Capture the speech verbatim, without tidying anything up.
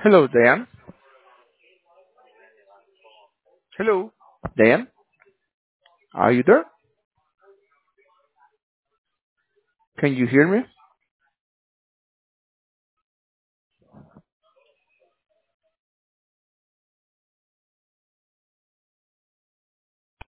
Hello, Diane. Hello, Diane. Are you there? Can you hear me?